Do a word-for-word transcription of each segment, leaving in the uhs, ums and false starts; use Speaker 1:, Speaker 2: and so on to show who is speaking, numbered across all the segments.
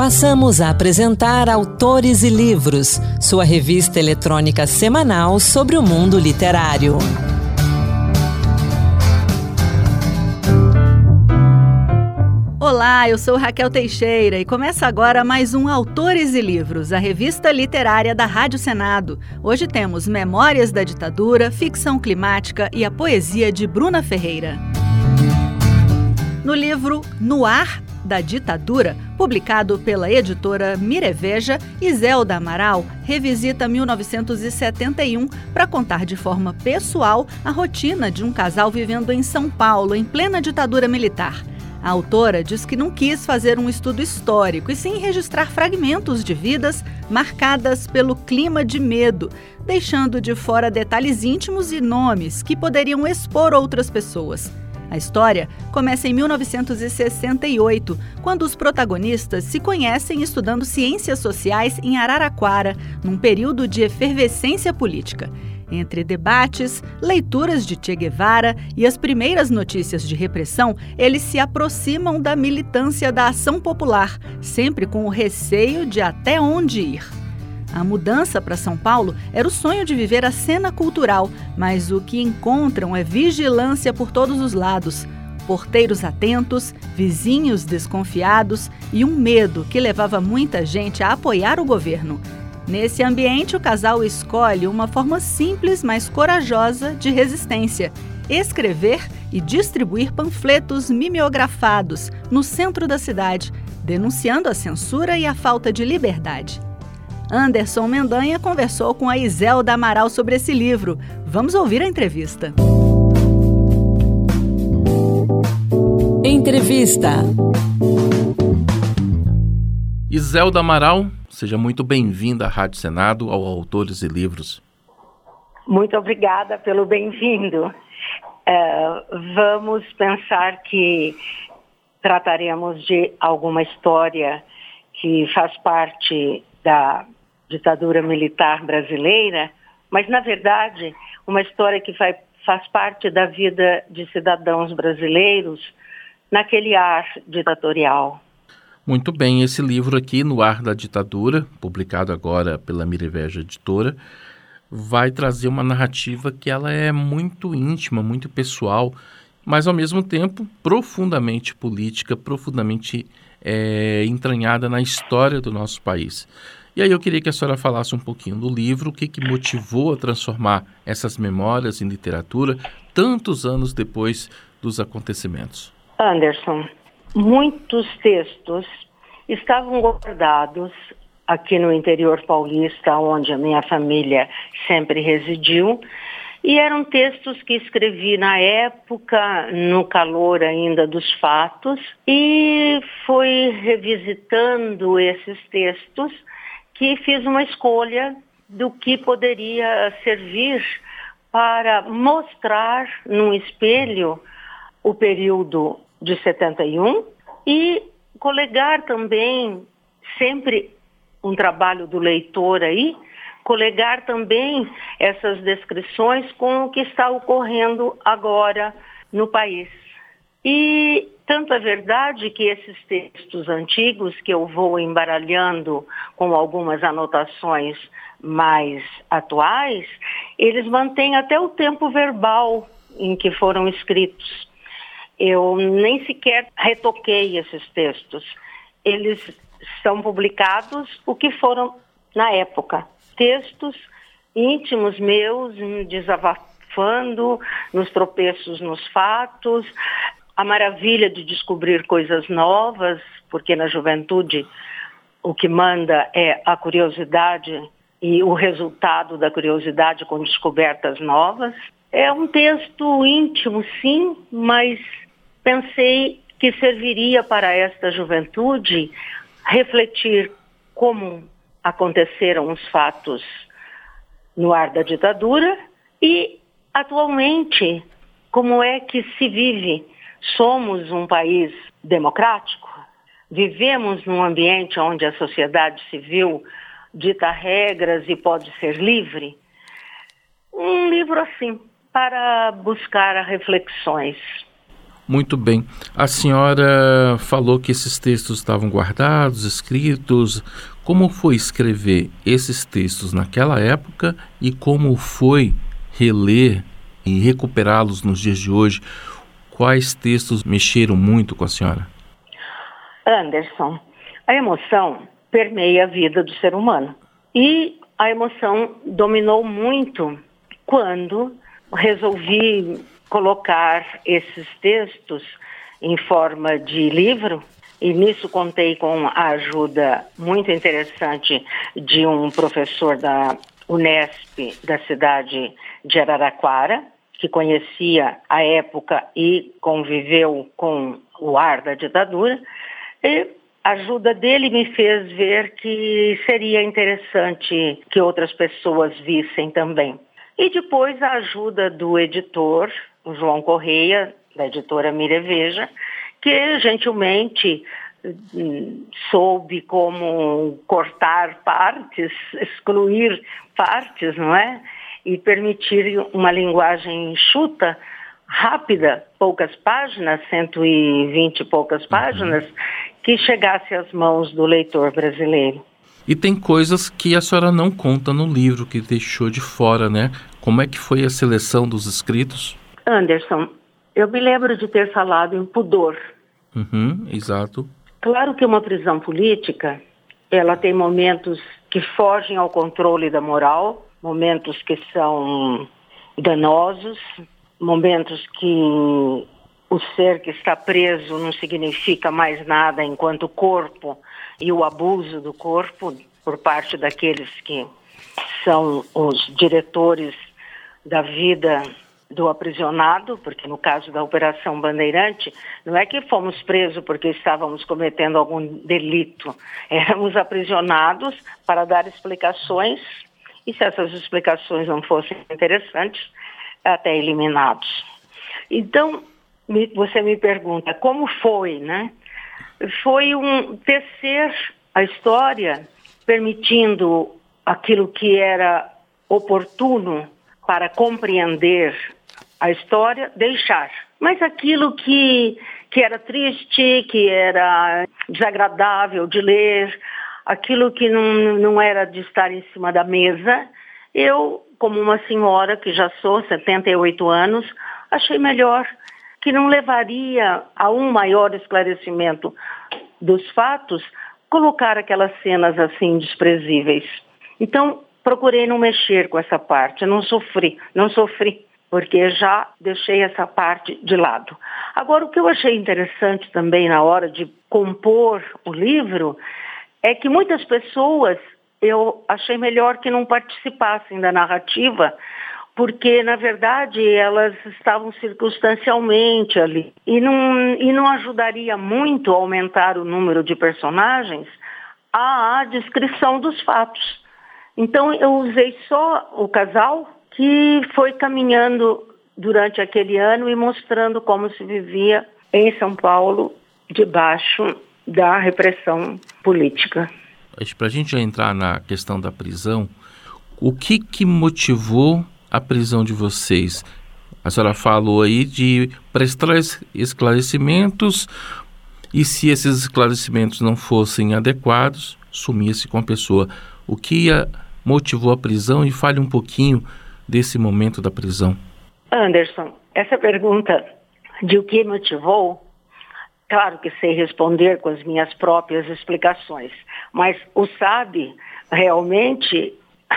Speaker 1: Passamos a apresentar Autores e Livros, sua revista eletrônica semanal sobre o mundo literário.
Speaker 2: Olá, eu sou Raquel Teixeira e começa agora mais um Autores e Livros, a revista literária da Rádio Senado. Hoje temos Memórias da Ditadura, ficção climática e a poesia de Bruna Ferreira. No livro No Ar da Ditadura, publicado pela editora Mireveja, Iselda Amaral revisita mil novecentos e setenta e um para contar de forma pessoal a rotina de um casal vivendo em São Paulo, em plena ditadura militar. A autora diz que não quis fazer um estudo histórico, e sim registrar fragmentos de vidas marcadas pelo clima de medo, deixando de fora detalhes íntimos e nomes que poderiam expor outras pessoas. A história começa em mil novecentos e sessenta e oito, quando os protagonistas se conhecem estudando ciências sociais em Araraquara, num período de efervescência política. Entre debates, leituras de Che Guevara e as primeiras notícias de repressão, eles se aproximam da militância da ação popular, sempre com o receio de até onde ir. A mudança para São Paulo era o sonho de viver a cena cultural, mas o que encontram é vigilância por todos os lados, porteiros atentos, vizinhos desconfiados e um medo que levava muita gente a apoiar o governo. Nesse ambiente, o casal escolhe uma forma simples, mas corajosa de resistência: escrever e distribuir panfletos mimeografados no centro da cidade, denunciando a censura e a falta de liberdade. Anderson Mendanha conversou com a Iselda Amaral sobre esse livro. Vamos ouvir a entrevista.
Speaker 1: Entrevista.
Speaker 3: Iselda Amaral, seja muito bem-vinda à Rádio Senado, ao Autores e Livros.
Speaker 4: Muito obrigada pelo bem-vindo. Uh, vamos pensar que trataremos de alguma história que faz parte da ditadura militar brasileira, mas, na verdade, uma história que vai, faz parte da vida de cidadãos brasileiros naquele ar ditatorial.
Speaker 3: Muito bem, esse livro aqui, No Ar da Ditadura, publicado agora pela Mireveja Editora, vai trazer uma narrativa que ela é muito íntima, muito pessoal, mas, ao mesmo tempo, profundamente política, profundamente é, entranhada na história do nosso país. E aí eu queria que a senhora falasse um pouquinho do livro, o que, que motivou a transformar essas memórias em literatura tantos anos depois dos acontecimentos.
Speaker 4: Anderson, muitos textos estavam guardados aqui no interior paulista, onde a minha família sempre residiu, e eram textos que escrevi na época, no calor ainda dos fatos, e fui revisitando esses textos que fiz uma escolha do que poderia servir para mostrar num espelho o período de setenta e um e colegar também, sempre um trabalho do leitor aí, colegar também essas descrições com o que está ocorrendo agora no país. E tanto é verdade que esses textos antigos, que eu vou embaralhando com algumas anotações mais atuais, eles mantêm até o tempo verbal em que foram escritos. Eu nem sequer retoquei esses textos. Eles são publicados o que foram na época. Textos íntimos meus, desabafando nos tropeços, nos fatos, a maravilha de descobrir coisas novas, porque na juventude o que manda é a curiosidade e o resultado da curiosidade com descobertas novas. É um texto íntimo, sim, mas pensei que serviria para esta juventude refletir como aconteceram os fatos no ar da ditadura e, atualmente, como é que se vive. Somos um país democrático? Vivemos num ambiente onde a sociedade civil dita regras e pode ser livre? Um livro assim, para buscar reflexões.
Speaker 3: Muito bem. A senhora falou que esses textos estavam guardados, escritos. Como foi escrever esses textos naquela época e como foi reler e recuperá-los nos dias de hoje? Quais textos mexeram muito com a senhora?
Speaker 4: Anderson, a emoção permeia a vida do ser humano. E a emoção dominou muito quando resolvi colocar esses textos em forma de livro, e nisso contei com a ajuda muito interessante de um professor da Unesp da cidade de Araraquara, que conhecia a época e conviveu com o ar da ditadura, e a ajuda dele me fez ver que seria interessante que outras pessoas vissem também. E depois a ajuda do editor, o João Correia, da editora Mireveja, que gentilmente hum, soube como cortar partes, excluir partes, não é? E permitir uma linguagem enxuta, rápida, poucas páginas, cento e vinte e poucas páginas, que chegasse às mãos do leitor brasileiro.
Speaker 3: E tem coisas que a senhora não conta no livro, que deixou de fora, né? Como é que foi a seleção dos escritos?
Speaker 4: Anderson, eu me lembro de ter falado em pudor.
Speaker 3: Uhum, exato.
Speaker 4: Claro que uma prisão política, ela tem momentos que fogem ao controle da moral, momentos que são danosos, momentos que o ser que está preso não significa mais nada enquanto corpo, e o abuso do corpo por parte daqueles que são os diretores da vida do aprisionado, porque no caso da Operação Bandeirante, não é que fomos presos porque estávamos cometendo algum delito, éramos aprisionados para dar explicações, e se essas explicações não fossem interessantes, até eliminados. Então, me, você me pergunta, como foi, né? Foi um tecer a história, permitindo aquilo que era oportuno para compreender a história, deixar. Mas aquilo que, que era triste, que era desagradável de ler, aquilo que não, não era de estar em cima da mesa, eu, como uma senhora que já sou, setenta e oito anos, achei melhor, que não levaria a um maior esclarecimento dos fatos, colocar aquelas cenas assim desprezíveis. Então, procurei não mexer com essa parte, não sofri, não sofri, porque já deixei essa parte de lado. Agora, o que eu achei interessante também na hora de compor o livro é que muitas pessoas, eu achei melhor que não participassem da narrativa, porque, na verdade, elas estavam circunstancialmente ali. E não, e não ajudaria muito a aumentar o número de personagens à descrição dos fatos. Então, eu usei só o casal que foi caminhando durante aquele ano e mostrando como se vivia em São Paulo debaixo da repressão política.
Speaker 3: Para a gente já entrar na questão da prisão, o que, que motivou a prisão de vocês? A senhora falou aí de prestar esclarecimentos e se esses esclarecimentos não fossem adequados, sumia-se com a pessoa. O que a motivou a prisão? E fale um pouquinho desse momento da prisão.
Speaker 4: Anderson, essa pergunta de o que motivou, claro que sei responder com as minhas próprias explicações, mas o sabe realmente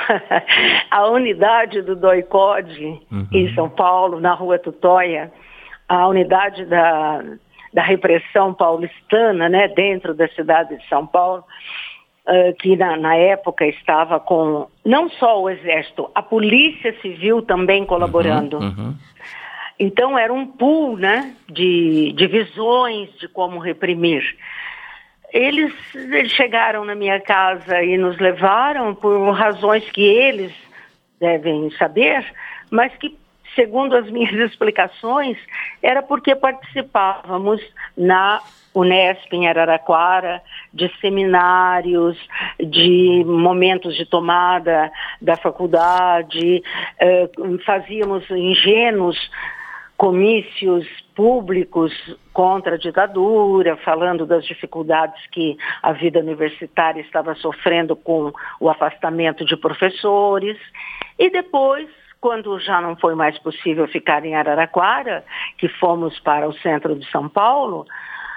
Speaker 4: a unidade do DOI-CODE uhum. em São Paulo, na Rua Tutóia, a unidade da, da repressão paulistana, né, dentro da cidade de São Paulo, uh, que na, na época estava com não só o Exército, a Polícia Civil também colaborando.
Speaker 3: Uhum, uhum.
Speaker 4: Então era um pool, né, de, de visões de como reprimir. Eles, eles chegaram na minha casa e nos levaram por razões que eles devem saber, mas que, segundo as minhas explicações, era porque participávamos na Unesp, em Araraquara, de seminários, de momentos de tomada da faculdade, eh, fazíamos ingênuos comícios públicos contra a ditadura, falando das dificuldades que a vida universitária estava sofrendo com o afastamento de professores. E depois, quando já não foi mais possível ficar em Araraquara, que fomos para o centro de São Paulo,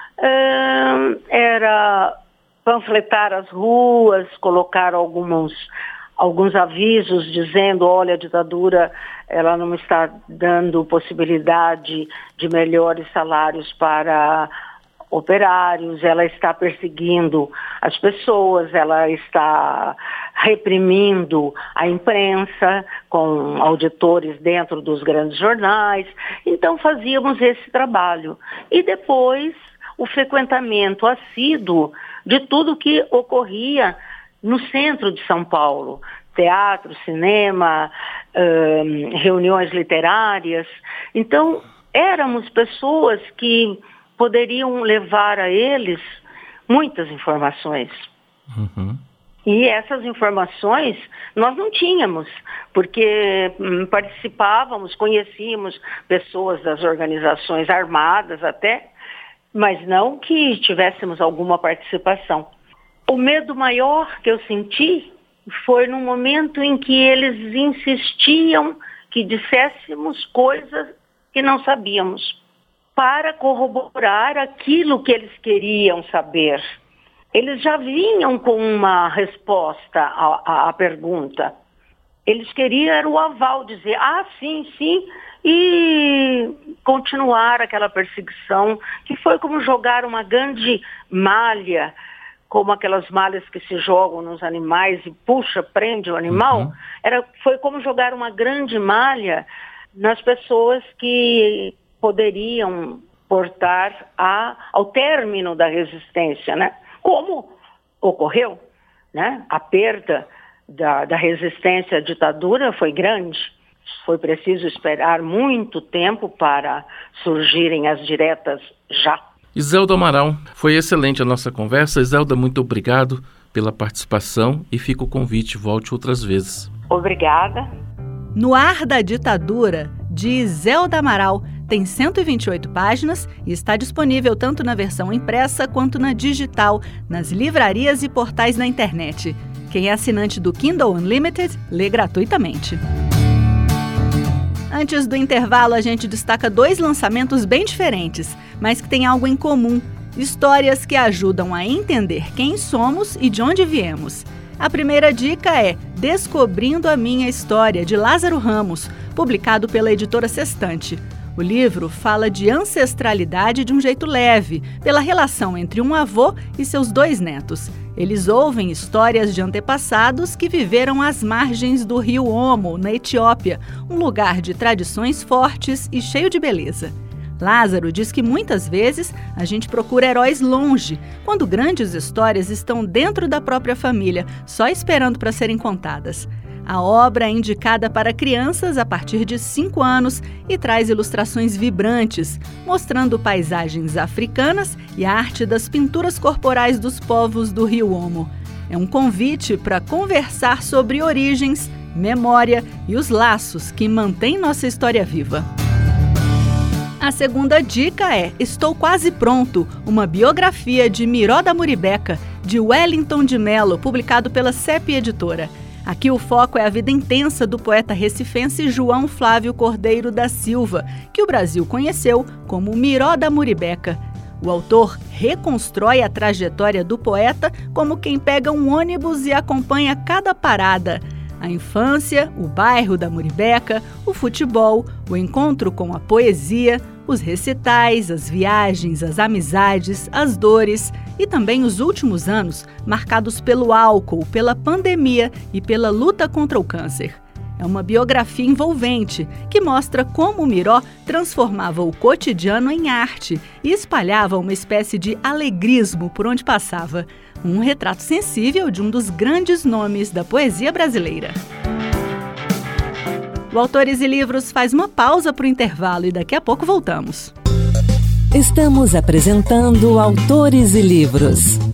Speaker 4: era panfletar as ruas, colocar alguns, alguns avisos dizendo, olha, a ditadura ela não está dando possibilidade de melhores salários para operários, ela está perseguindo as pessoas, ela está reprimindo a imprensa com auditores dentro dos grandes jornais. Então fazíamos esse trabalho. E depois o frequentamento assíduo de tudo que ocorria no centro de São Paulo. Teatro, cinema, hum, reuniões literárias. Então, éramos pessoas que poderiam levar a eles muitas informações.
Speaker 3: Uhum.
Speaker 4: E essas informações nós não tínhamos, porque hum, participávamos, conhecíamos pessoas das organizações armadas até, mas não que tivéssemos alguma participação. O medo maior que eu senti foi no momento em que eles insistiam que disséssemos coisas que não sabíamos, para corroborar aquilo que eles queriam saber. Eles já vinham com uma resposta à, à, à pergunta. Eles queriam era o aval, dizer, ah, sim, sim, e continuar aquela perseguição, que foi como jogar uma grande malha, como aquelas malhas que se jogam nos animais e puxa, prende o animal. Uhum. Era, foi como jogar uma grande malha nas pessoas que poderiam portar a, ao término da resistência, né? Como ocorreu, né? A perda da, da resistência à ditadura foi grande. Foi preciso esperar muito tempo para surgirem as diretas já.
Speaker 3: Iselda Amaral, foi excelente a nossa conversa. Iselda, muito obrigado pela participação e fica o convite, volte outras vezes.
Speaker 4: Obrigada.
Speaker 2: No Ar da Ditadura, de Iselda Amaral, tem cento e vinte e oito páginas e está disponível tanto na versão impressa quanto na digital, nas livrarias e portais da internet. Quem é assinante do Kindle Unlimited, lê gratuitamente. Antes do intervalo, a gente destaca dois lançamentos bem diferentes, mas que têm algo em comum. Histórias que ajudam a entender quem somos e de onde viemos. A primeira dica é Descobrindo a Minha História, de Lázaro Ramos, publicado pela editora Sextante. O livro fala de ancestralidade de um jeito leve, pela relação entre um avô e seus dois netos. Eles ouvem histórias de antepassados que viveram às margens do rio Omo, na Etiópia, um lugar de tradições fortes e cheio de beleza. Lázaro diz que muitas vezes a gente procura heróis longe, quando grandes histórias estão dentro da própria família, só esperando para serem contadas. A obra é indicada para crianças a partir de cinco anos e traz ilustrações vibrantes, mostrando paisagens africanas e a arte das pinturas corporais dos povos do rio Omo. É um convite para conversar sobre origens, memória e os laços que mantêm nossa história viva. A segunda dica é Estou Quase Pronto, uma biografia de Miró da Muribeca, de Wellington de Mello, publicado pela C E P Editora. Aqui o foco é a vida intensa do poeta recifense João Flávio Cordeiro da Silva, que o Brasil conheceu como Miró da Muribeca. O autor reconstrói a trajetória do poeta como quem pega um ônibus e acompanha cada parada. A infância, o bairro da Muribeca, o futebol, o encontro com a poesia, os recitais, as viagens, as amizades, as dores e também os últimos anos marcados pelo álcool, pela pandemia e pela luta contra o câncer. É uma biografia envolvente que mostra como o Miró transformava o cotidiano em arte e espalhava uma espécie de alegrismo por onde passava. Um retrato sensível de um dos grandes nomes da poesia brasileira. O Autores e Livros faz uma pausa para o intervalo e daqui a pouco voltamos.
Speaker 1: Estamos apresentando Autores e Livros.